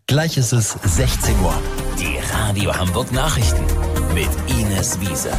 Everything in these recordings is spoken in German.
Gleich ist es 16 Uhr. Die Radio Hamburg Nachrichten mit Ines Wiese.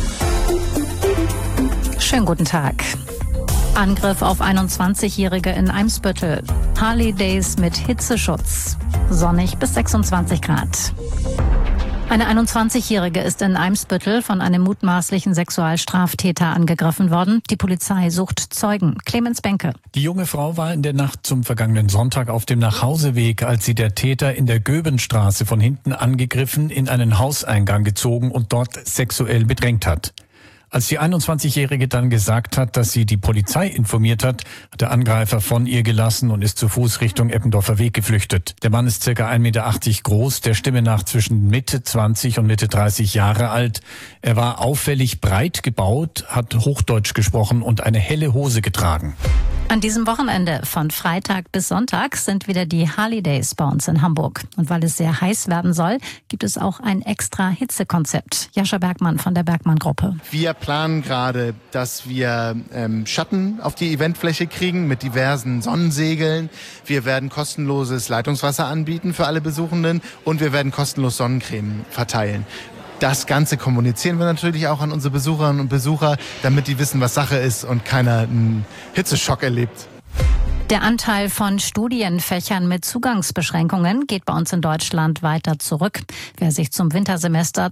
Schönen guten Tag. Angriff auf 21-Jährige in Eimsbüttel. Harley Days mit Hitzeschutz. Sonnig bis 26 Grad. Eine 21-Jährige ist in Eimsbüttel von einem mutmaßlichen Sexualstraftäter angegriffen worden. Die Polizei sucht Zeugen. Clemens Benke. Die junge Frau war in der Nacht zum vergangenen Sonntag auf dem Nachhauseweg, als sie der Täter in der Göbenstraße von hinten angegriffen, in einen Hauseingang gezogen und dort sexuell bedrängt hat. Als die 21-Jährige dann gesagt hat, dass sie die Polizei informiert hat, hat der Angreifer von ihr gelassen und ist zu Fuß Richtung Eppendorfer Weg geflüchtet. Der Mann ist ca. 1,80 Meter groß, der Stimme nach zwischen Mitte 20 und Mitte 30 Jahre alt. Er war auffällig breit gebaut, hat Hochdeutsch gesprochen und eine helle Hose getragen. An diesem Wochenende von Freitag bis Sonntag sind wieder die Harley Days bei uns in Hamburg. Und weil es sehr heiß werden soll, gibt es auch ein extra Hitzekonzept. Jascha Bergmann von der Bergmann-Gruppe. Wir planen gerade, dass wir Schatten auf die Eventfläche kriegen mit diversen Sonnensegeln. Wir werden kostenloses Leitungswasser anbieten für alle Besuchenden und wir werden kostenlos Sonnencreme verteilen. Das Ganze kommunizieren wir natürlich auch an unsere Besucherinnen und Besucher, damit die wissen, was Sache ist und keiner einen Hitzeschock erlebt. Der Anteil von Studienfächern mit Zugangsbeschränkungen geht bei uns in Deutschland weiter zurück. Wer sich zum Wintersemester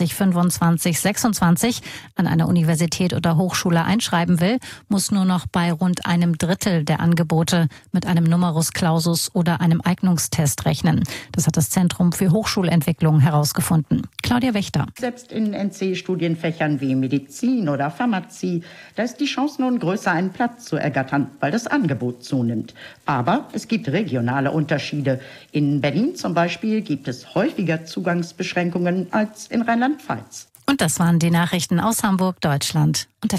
2025/26 an einer Universität oder Hochschule einschreiben will, muss nur noch bei rund einem Drittel der Angebote mit einem Numerus Clausus oder einem Eignungstest rechnen. Das hat das Zentrum für Hochschulentwicklung herausgefunden. Claudia Wächter. Selbst in NC-Studienfächern wie Medizin oder Pharmazie, da ist die Chance nun größer, einen Platz zu ergattern, weil das Angebot zunimmt. Aber es gibt regionale Unterschiede. In Berlin zum Beispiel gibt es häufiger Zugangsbeschränkungen als in Rheinland-Pfalz. Und das waren die Nachrichten aus Hamburg, Deutschland und der